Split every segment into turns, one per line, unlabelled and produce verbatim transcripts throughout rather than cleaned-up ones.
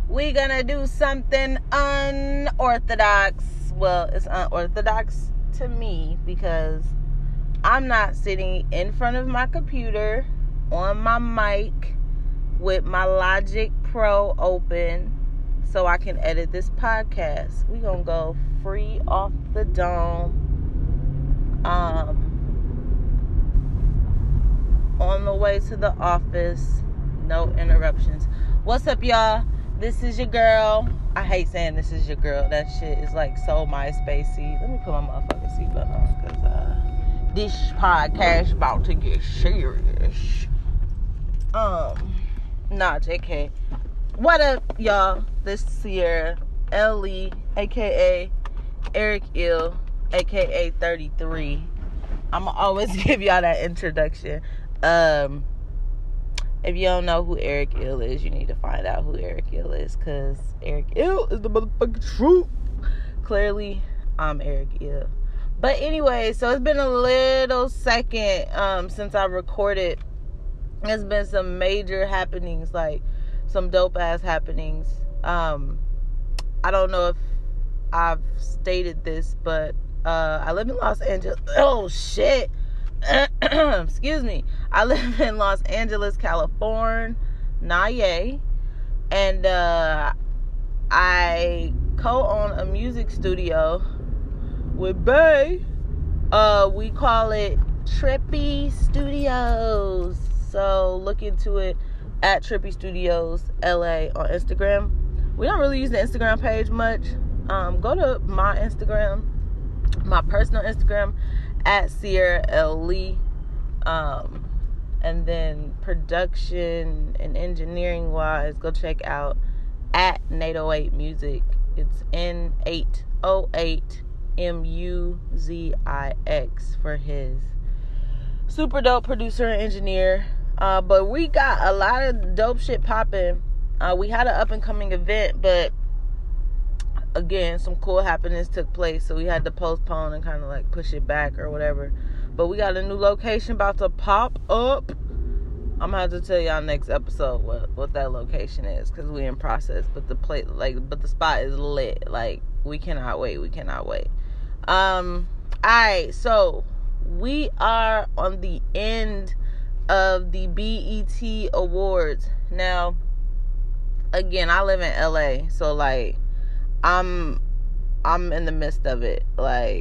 we gonna do something unorthodox. Well, it's unorthodox to me because I'm not sitting in front of my computer on my mic with my Logic Pro open so I can edit this podcast. We gonna go free off the dome. Um, on the way to the office, no interruptions. What's up, y'all? This is your girl. I hate saying this is your girl. That shit is like so MySpacey. Let me put my motherfucking seatbelt on because uh, this podcast about to get serious. Um, nah, J K. What up, y'all? This is Sierra L E, aka Eric Ill, aka thirty-three. I'ma always give y'all that introduction. Um, if you don't know who Eric Ill is, you need to find out who Eric Ill is, because Eric Ill is the motherfucking truth. Clearly, I'm Eric Ill. But anyway, so it's been a little second um, since I recorded. There's been some major happenings, like some dope-ass happenings. Um, I don't know if I've stated this, but uh, I live in Los Angeles. Oh, shit. Excuse me. I live in Los Angeles, California. Nah, yay. And uh, I co-own a music studio with Bay. Uh, we call it Trippy Studios. So look into it at Trippy Studios L A on Instagram. We don't really use the Instagram page much. Um, go to my Instagram, my personal Instagram, at Sierra L. Lee. Um, and then production and engineering wise, go check out at Nate oh eight Music. It's N eight oh eight M U Z I X for his. Super dope producer and engineer. Uh, but we got a lot of dope shit popping. Uh, we had an up and coming event, but again, some cool happenings took place, so we had to postpone and kind of like push it back or whatever. But we got a new location about to pop up. I'm gonna have to tell y'all next episode what, what that location is, because we in process. But the plate, like, but the spot is lit. Like, we cannot wait. We cannot wait. Um. All right. So we are on the end of the B E T Awards now. Again, I live in L A, so like, I'm I'm in the midst of it. Like,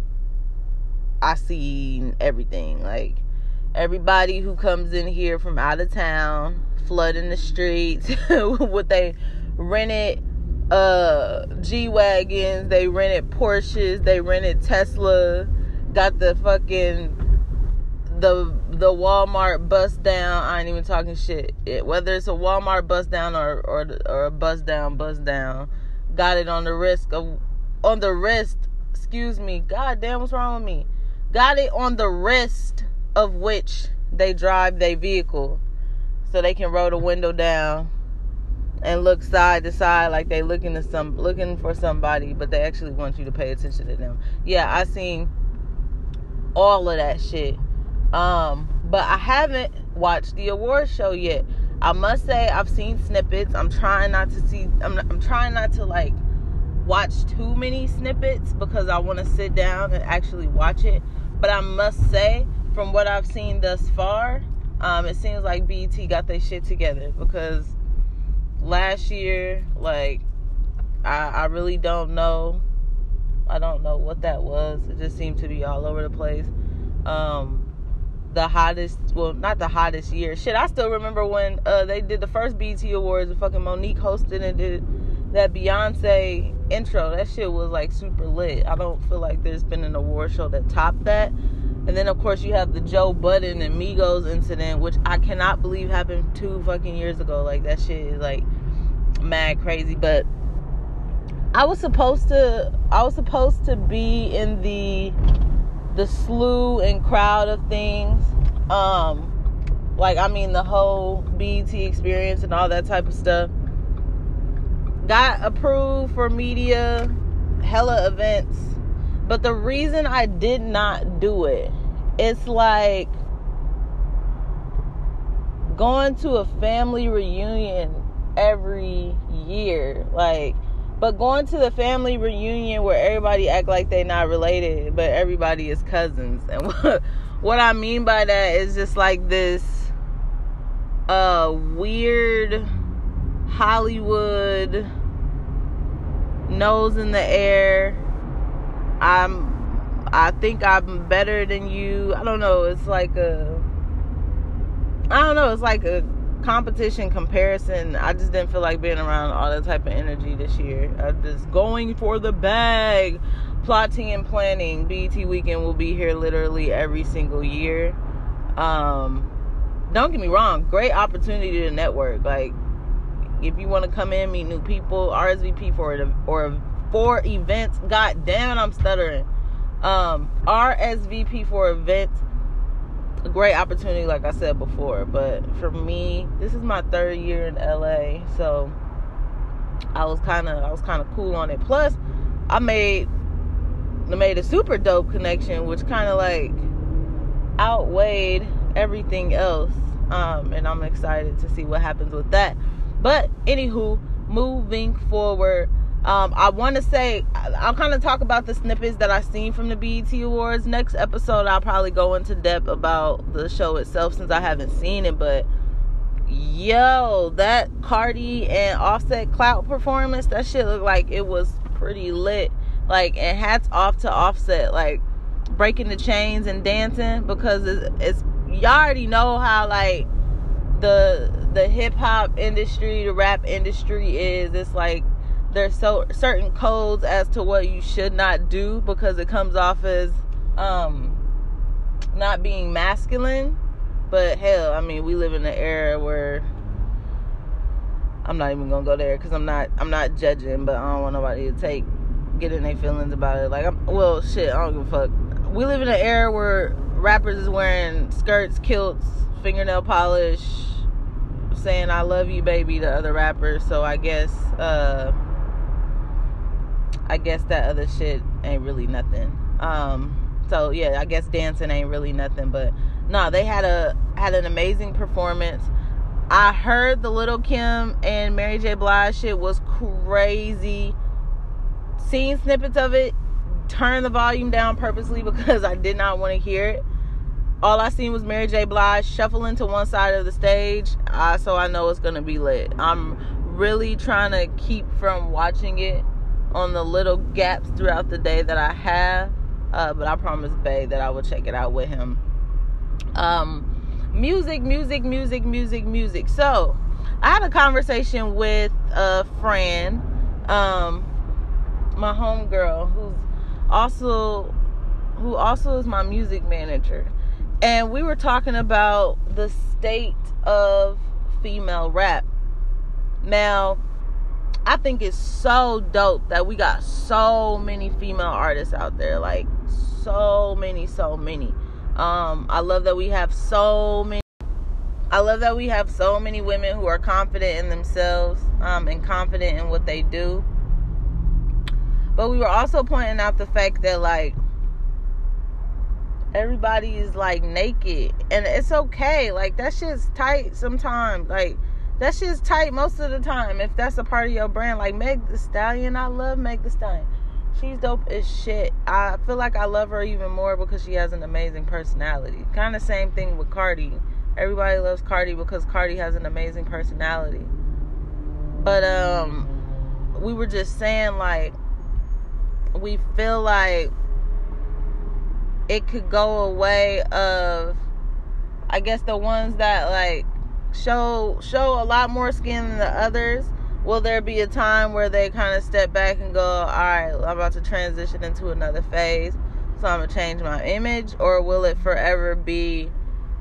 I see everything. Like, everybody who comes in here from out of town, flooding the streets with they rented uh G-Wagons, they rented Porsches, they rented Tesla, got the fucking the the Walmart bus down. I ain't even talking shit. It, whether it's a Walmart bus down or or or a bus down bus down. Got it on the risk of, on the wrist, excuse me, god damn, what's wrong with me? Got it on the wrist of which they drive their vehicle, so they can roll the window down and look side to side like they looking to some, looking for somebody, but they actually want you to pay attention to them. Yeah, I seen all of that shit. Um, but I haven't watched the award show yet. I must say I've seen snippets. I'm trying not to see, I'm, I'm trying not to like watch too many snippets because I want to sit down and actually watch it. But I must say, from what I've seen thus far, um, it seems like B E T got their shit together, because last year, like, I, I really don't know. I don't know what that was. It just seemed to be all over the place. Um, the hottest, well, not the hottest year. Shit, I still remember when uh, they did the first B E T Awards and fucking Monique hosted and did that Beyonce intro. That shit was like super lit. I don't feel like there's been an award show that topped that. And then, of course, you have the Joe Budden and Migos incident, which I cannot believe happened two fucking years ago. Like, that shit is like mad crazy. But I was supposed to, I was supposed to be in the the slew and crowd of things. Um, like, I mean, the whole B E T experience and all that type of stuff. Got approved for media, hella events. But the reason I did not do it, it's like going to a family reunion every year. Like, but going to the family reunion where everybody act like they not related, but everybody is cousins. And what, what I mean by that is just like this uh, weird Hollywood nose in the air. I'm I think I'm better than you. I don't know. It's like a I don't know. It's like a competition comparison. I just didn't feel like being around all that type of energy this year. I'm just going for the bag. Plotting and planning. B E T Weekend will be here literally every single year. Um, don't get me wrong. Great opportunity to network. Like, if you want to come in, meet new people, R S V P for it or for events. God damn it, I'm stuttering. Um, R S V P for events. A great opportunity, like I said before. But for me, this is my third year in L A, so I was kind of I was kind of cool on it. Plus, I made I made a super dope connection, which kind of like outweighed everything else. Um, and I'm excited to see what happens with that. But anywho, moving forward. Um, I want to say, I'll kind of talk about the snippets that I've seen from the B E T Awards. Next episode, I'll probably go into depth about the show itself since I haven't seen it. But, yo, that Cardi and Offset Clout performance, that shit looked like it was pretty lit. Like, and hats off to Offset, like, breaking the chains and dancing. Because it's, it's y'all already know how, like, the, the hip-hop industry, the rap industry is. It's like, there's so certain codes as to what you should not do because it comes off as um, not being masculine. But hell, I mean, we live in an era where I'm not even gonna go there because I'm not I'm not judging, but I don't want nobody to take get in their feelings about it. Like, I'm, well, shit, I don't give a fuck. We live in an era where rappers is wearing skirts, kilts, fingernail polish, saying "I love you, baby" to other rappers. So I guess. Uh, I guess that other shit ain't really nothing. Um, so yeah, I guess dancing ain't really nothing. But no, they had a had an amazing performance. I heard the Lil' Kim and Mary J. Blige shit was crazy. Seeing snippets of it, turned the volume down purposely because I did not want to hear it. All I seen was Mary J. Blige shuffling to one side of the stage, uh, so I know it's gonna be lit. I'm really trying to keep from watching it on the little gaps throughout the day that I have, uh, but I promised Bae that I will check it out with him. Um, music, music, music, music, music. So, I had a conversation with a friend, um, my homegirl, who's also, who also is my music manager, and we were talking about the state of female rap. Now, I think it's so dope that we got so many female artists out there. Like, so many, so many. Um, I love that we have so many. I love that we have so many women who are confident in themselves um, and confident in what they do. But we were also pointing out the fact that, like, everybody is, like, naked. And it's okay. Like, that shit's tight sometimes. Like, that shit's tight most of the time if that's a part of your brand. Like Meg Thee Stallion, I love Meg Thee Stallion. She's dope as shit. I feel like I love her even more because she has an amazing personality. Kind of same thing with Cardi. Everybody loves Cardi because Cardi has an amazing personality. But um, we were just saying, like, we feel like it could go a way of, I guess, the ones that, like, show show a lot more skin than the others. Will there be a time where they kind of step back and go, all right, I'm about to transition into another phase, so I'm gonna change my image? Or will it forever be,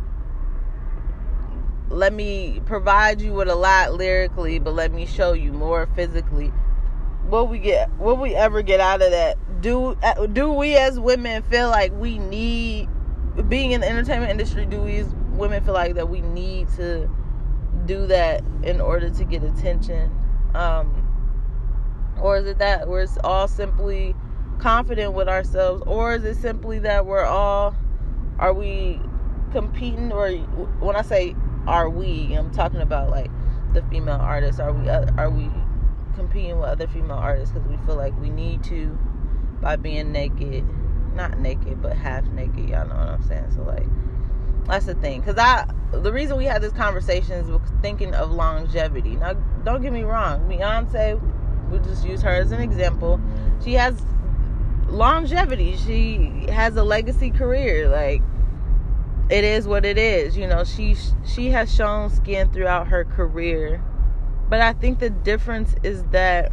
let me provide you with a lot lyrically, but let me show you more physically? Will we get will we ever get out of that? Do do we as women feel like we need, being in the entertainment industry, do we as women feel like that we need to do that in order to get attention? Um, or is it that we're all simply confident with ourselves? Or is it simply that we're all, are we competing? Or when I say are we, I'm talking about, like, the female artists? Are we are we competing with other female artists because we feel like we need to by being naked? Not naked, but half naked. Y'all know what I'm saying? So, like, that's the thing. Because I, the reason we had this conversation is we're thinking of longevity. Now, don't get me wrong. Beyonce, we'll just use her as an example. She has longevity. She has a legacy career. Like, it is what it is. You know, she she has shown skin throughout her career. But I think the difference is that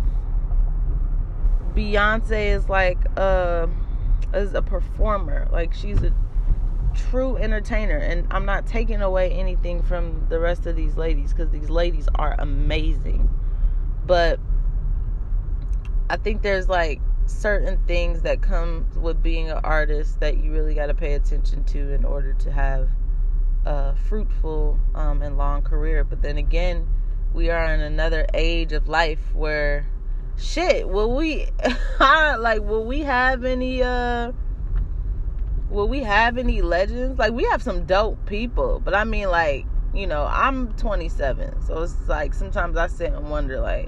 Beyonce is like a, is a performer. Like, she's a true entertainer. And I'm not taking away anything from the rest of these ladies, because these ladies are amazing. But I think there's like certain things that come with being an artist that you really got to pay attention to in order to have a fruitful um, and long career. But then again, we are in another age of life where shit, will we like will we have any uh will we have any legends? Like, we have some dope people, but I mean, like, you know, I'm twenty-seven, so it's like sometimes I sit and wonder, like,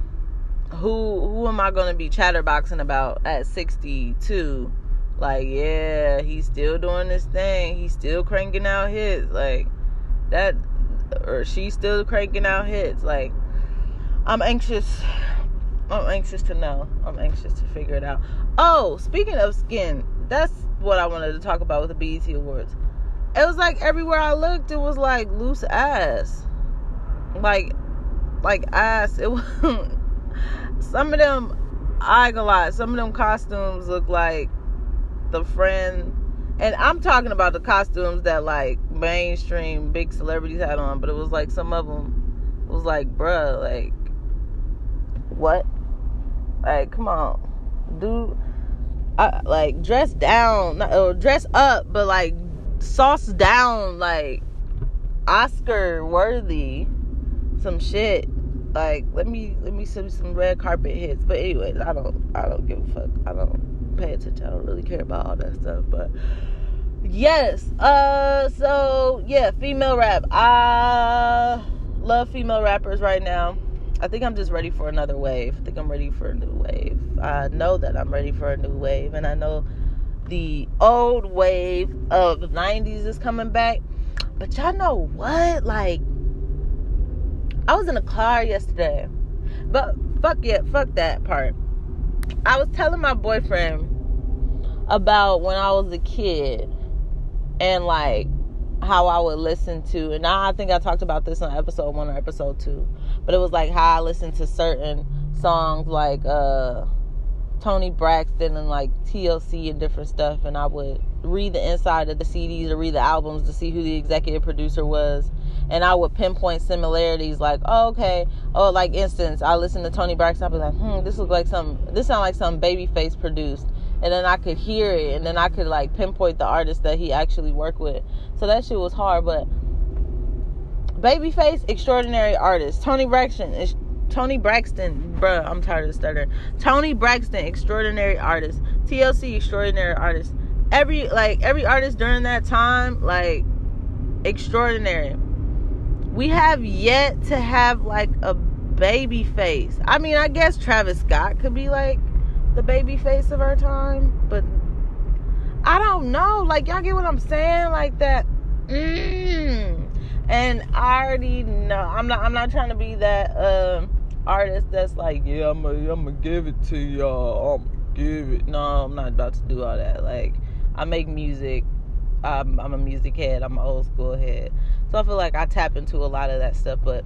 who who am I gonna be chatterboxing about at sixty-two? Like, yeah, he's still doing this thing, he's still cranking out hits, like that, or she's still cranking out hits. Like, I'm anxious I'm anxious to know. I'm anxious to figure it out. Oh, speaking of skin, that's what I wanted to talk about with the B E T Awards. It was like everywhere I looked, it was like loose ass. Like, like ass. It was some of them, I ain't gonna lie, some of them costumes look like the friend. And I'm talking about the costumes that like mainstream big celebrities had on, but it was like some of them was like, bruh, like, what? Like, come on, dude. I, like, dress down, or dress up, but like sauce down, like Oscar worthy, some shit. Like, let me let me see some red carpet hits. But anyways, I don't I don't give a fuck. I don't pay attention. I don't really care about all that stuff. But yes, uh, so yeah, female rap. I love female rappers right now. I think I'm just ready for another wave. I think I'm ready for a new wave. I know that I'm ready for a new wave. And I know the old wave of the nineties is coming back. But y'all know what? Like, I was in a car yesterday. But fuck yeah, fuck that part. I was telling my boyfriend about when I was a kid. And like, how I would listen to, and I think I talked about this on episode one or episode two, but it was like how I listened to certain songs like uh, Tony Braxton and like T L C and different stuff, and I would read the inside of the C Ds or read the albums to see who the executive producer was, and I would pinpoint similarities like, oh, okay, oh, like instance, I listened to Tony Braxton, I'd be like, hmm, this looks like some, this sounds like some Babyface produced. And then I could hear it, and then I could like pinpoint the artist that he actually worked with. So that shit was hard. But Babyface, extraordinary artist. Tony Braxton is Tony Braxton, bruh, I'm tired of stuttering. Tony Braxton, extraordinary artist. T L C, extraordinary artist. Every like every artist during that time, like, extraordinary. We have yet to have like a Babyface. I mean, I guess Travis Scott could be like the baby face of our time, but I don't know, like, y'all get what I'm saying, like that. mm. And I already know I'm not I'm not trying to be that um artist that's like, yeah, I'm gonna I'm gonna give it to y'all, I'm gonna give it. No, I'm not about to do all that. Like, I make music, I'm, I'm a music head, I'm an old school head, so I feel like I tap into a lot of that stuff. But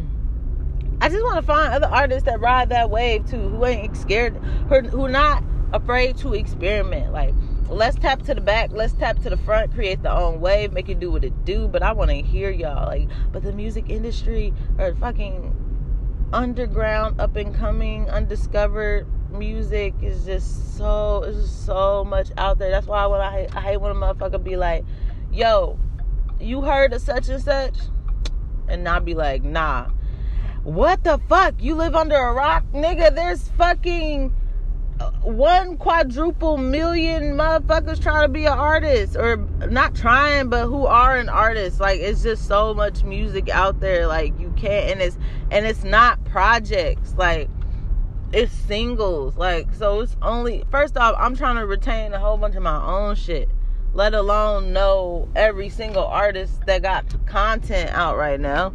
I just want to find other artists that ride that wave too, who ain't scared, who not afraid to experiment. Like, let's tap to the back, let's tap to the front, create the own wave, make it do what it do. But I want to hear y'all. Like, but the music industry, or fucking underground, up and coming, undiscovered music is just so, it's just so much out there. That's why when I hate, I hate when a motherfucker be like, yo, you heard of such and such? And not be like, nah. What the fuck? You live under a rock? Nigga, there's fucking one quadruple million motherfuckers trying to be an artist, or not trying, but who are an artist. Like, it's just so much music out there. Like, you can't, and it's and it's not projects. Like, it's singles. Like, so it's only, first off, I'm trying to retain a whole bunch of my own shit, let alone know every single artist that got content out right now.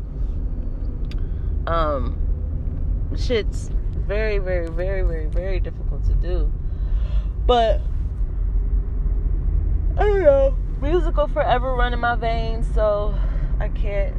Um, shit's very, very, very, very, very difficult to do. But I don't know. Music will forever run in my veins, so I can't.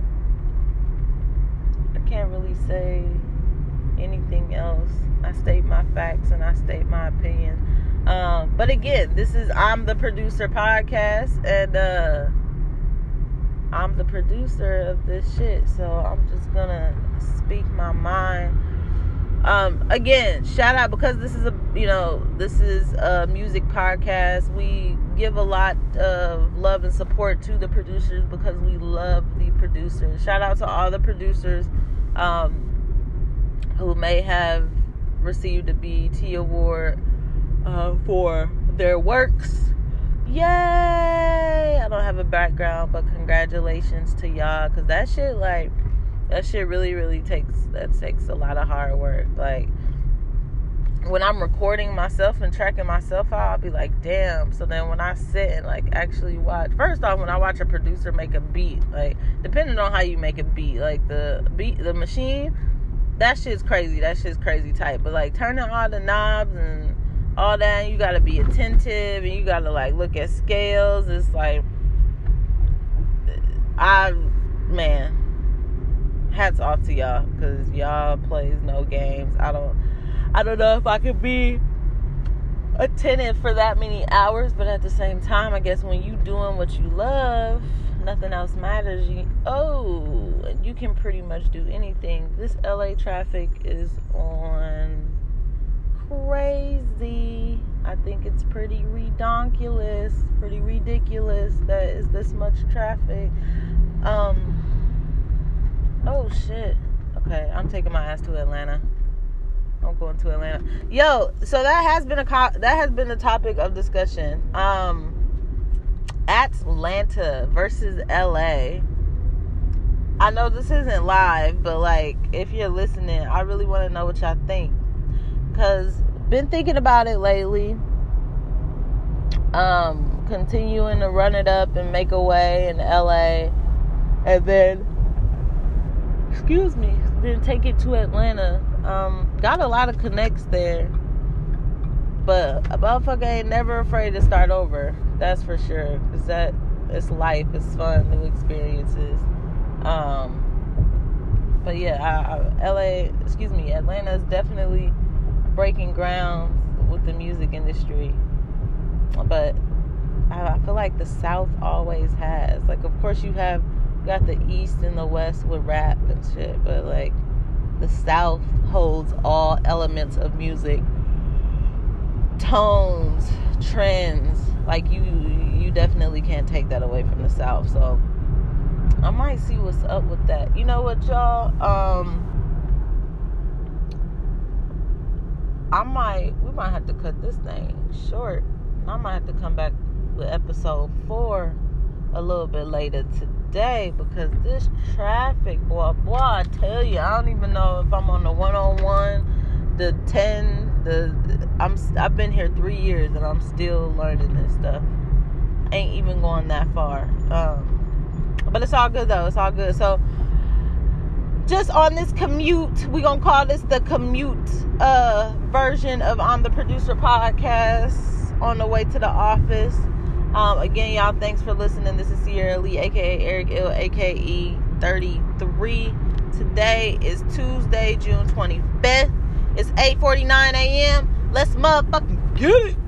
I can't really say anything else. I state my facts and I state my opinion. Um, but again, this is I'm the Producer podcast, and uh, I'm the producer of this shit. So I'm just gonna speak my mind. Um, again, shout out, because this is a, you know, this is a music podcast. We give a lot of love and support to the producers because we love the producers. Shout out to all the producers, um, who may have received a B E T award, uh, for their works. Yay! I don't have a background, but congratulations to y'all, because that shit, like, that shit really, really takes, that takes a lot of hard work. Like, when I'm recording myself and tracking myself out, I'll be like, damn. So then when I sit and, like, actually watch, first off, when I watch a producer make a beat, like, depending on how you make a beat, like, the beat, the machine, that shit's crazy. That shit's crazy tight. But, like, turning all the knobs and all that, and you gotta be attentive, and you gotta, like, look at scales. It's like, I, man, hats off to y'all, because y'all plays no games. I don't I don't know if I could be attentive for that many hours, but at the same time, I guess when you doing what you love, nothing else matters. You, oh, you can pretty much do anything. This L A traffic is on crazy. I think it's pretty redonkulous, pretty ridiculous that is this much traffic. Um, oh shit. Okay, I'm taking my ass to Atlanta. I'm going to Atlanta. Yo, so that has been a co- that has been the topic of discussion. Um, Atlanta versus L A. I know this isn't live, but like, if you're listening, I really want to know what y'all think, cause been thinking about it lately. Um, continuing to run it up and make a way in L A, and then, excuse me, then take it to Atlanta. Um, got a lot of connects there, but a motherfucker ain't never afraid to start over. That's for sure. Cause that, it's life, it's fun, new experiences. Um, but yeah, I, I, L A, excuse me, Atlanta is definitely breaking ground with the music industry. But I, I feel like the South always has. Like, of course, you have got the East and the West with rap and shit, but like, the South holds all elements of music, tones, trends. Like, you you definitely can't take that away from the South. So I might see what's up with that. You know what, y'all? Um, I might, we might have to cut this thing short. I might have to come back with episode four a little bit later today, because this traffic, boy, boy, I tell you, I don't even know if I'm on the one oh one, the ten, the, the I'm, I've been here three years and I'm still learning this stuff. Ain't even going that far. Um, but it's all good though. It's all good. So, just on this commute, we gonna call this the commute uh, version of I'm the Producer podcast on the way to the office. Um, again, y'all, thanks for listening. This is Sierra Lee, aka Eric Ill, aka thirty-three. Today is Tuesday, June twenty-fifth. It's eight forty-nine a.m. Let's motherfucking get it.